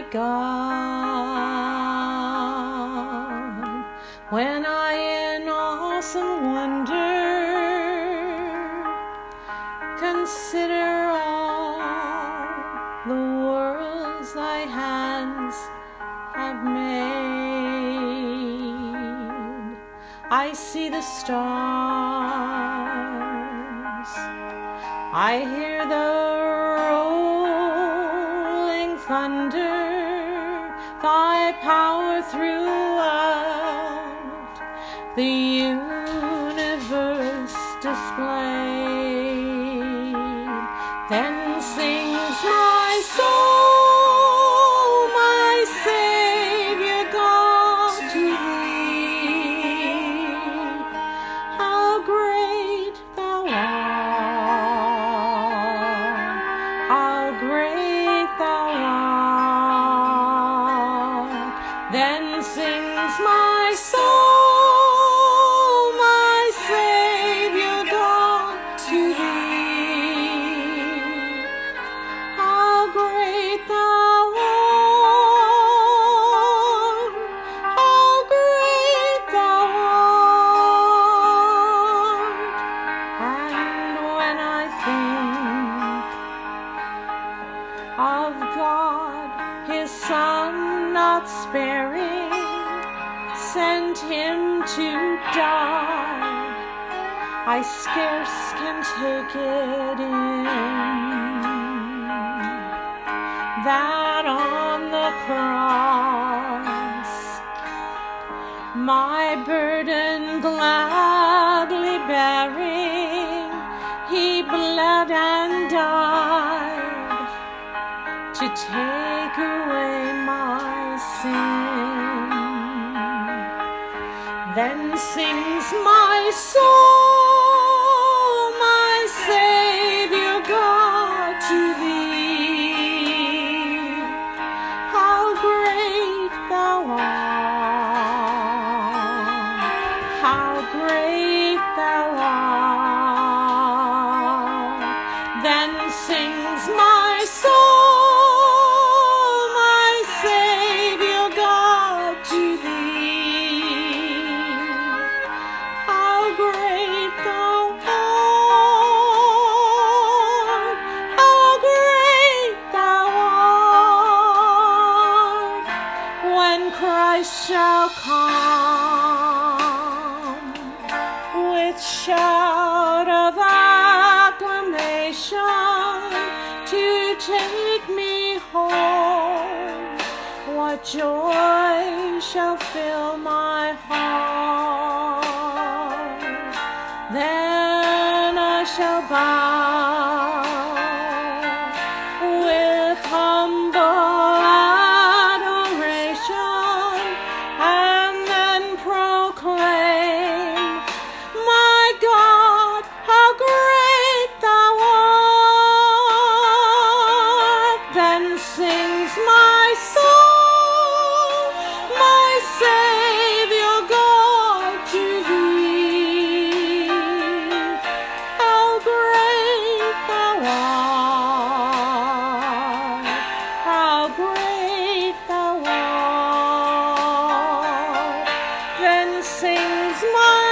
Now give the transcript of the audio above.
God, when I in awesome wonder consider all the worlds thy hands have made. I see the stars, I hear the rolling thunder, thy power throughout the universe displayed. Then sings my soul, my Savior God, to thee. How great thou art, how great thou art. Then sings my soul, my Savior God, to thee. How great thou art, how great thou art. And when I think of God, his Son not sparing, sent him to die, I scarce can take it in, that on the cross my burden gladly bearing, he bled and died to take away my sin. Then sings my soul, my Savior God, to thee. How great thou art, how great thou art. Then sings my soul, my Savior God, to thee. How great thou art, how great thou art. When Christ shall come with shout of acclamation to take me home, what joy shall fill my heart. Then I shall bow with humble adoration, and then proclaim, my God, how great thou art. Then sings my soul, my Savior God, to thee. How great thou art, how great thou art. Then sings my